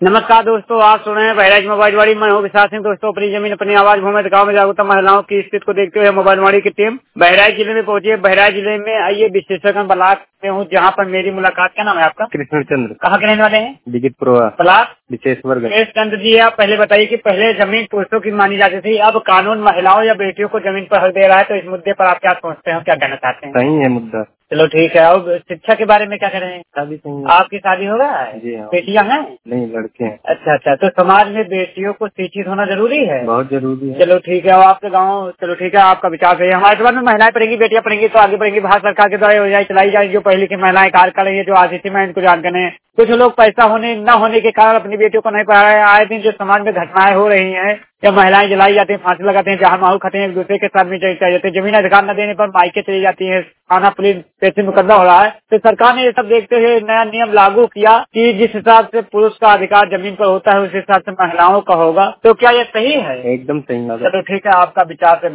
नमस्कार दोस्तों, आप सुन रहे हैं बहराइच मोबाइल वाड़ी। मैं हूँ विशाल सिंह। दोस्तों, अपनी जमीन अपनी आवाज भूमि गाँव में जागरूकता महिलाओं की स्थिति को देखते हुए मोबाइल वाड़ी की टीम बहराइच जिले में पहुंची है। बहराइच जिले में आइए विशेषकर ब्लॉक में हूँ, जहाँ पर मेरी मुलाकात। क्या नाम है आपका? कृष्णचंद्र। कहाँ के रहने वाले हैं? बिगितपुरा ब्लॉक विशेषवर। चंद्र जी, आप पहले बताइए कि पहले जमीन पुरुषों की मानी जाती थी, अब कानून महिलाओं या बेटियों को जमीन पर हक दे रहा है, तो इस मुद्दे पर आप क्या सोचते हैं, क्या कहना चाहते हैं? सही है मुद्दा। चलो ठीक है। अब शिक्षा के बारे में क्या करें? शादी सही है। आपकी शादी हो गया है? जी हाँ। बेटियां हैं? नहीं, लड़के हैं। अच्छा अच्छा, तो समाज में बेटियों को शिक्षित होना जरूरी है? बहुत जरूरी है। चलो ठीक है। आपके गांव, चलो ठीक है, आपका विचार सही है। हमारे समाज में महिलाएं पढ़ेंगी, बेटियां पढ़ेंगी तो आगे बढ़ेंगी। भारत सरकार के द्वारा योजनाएं चलाई जाएगी जो पहले की महिलाएं कार्य कर रही है, जो आरसीसी में इनको जानकारी है। कुछ लोग पैसा होने न होने के कारण अपनी बेटियों को नहीं पढ़ा रहे हैं। आए दिन जो समाज में घटनाएं हो रही हैं, जब महिलाएं जलाई जाती हैं, फांसी लगाते हैं, जहाँ माहौल खाते हैं, एक दूसरे के साथ में चले जाते हैं, जमीन अधिकार न देने पर मायके चली जाती है, थाना पुलिस पेशी मुकदमा हो रहा है। तो सरकार ने ये सब देखते हुए नया नियम लागू किया कि जिस हिसाब से पुरुष का अधिकार जमीन पर होता है, उस हिसाब से महिलाओं का होगा। तो क्या ये सही है? एकदम सही है। चलो ठीक है, आपका विचार से